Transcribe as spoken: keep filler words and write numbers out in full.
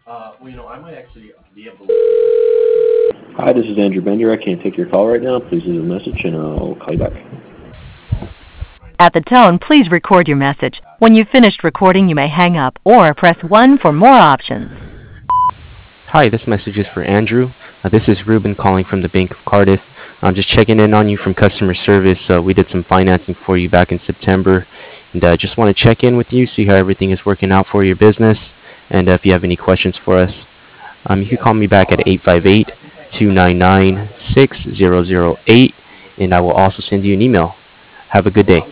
Hi, this is Andrew Bender. I can't take your call right now. Please leave a message and I'll call you back. At the tone, please record your message. When you've finished recording, you may hang up or press one for more options. Hi, this message is for Andrew. Uh, this is Ruben calling from the Bank of Cardiff. I'm just checking in on you from customer service. Uh, we did some financing for you back in September, and I uh, just want to check in with you, see how everything is working out for your business, and uh, if you have any questions for us. Um, you can call me back at eight five eight, two nine nine, six zero zero eight, and I will also send you an email. Have a good day.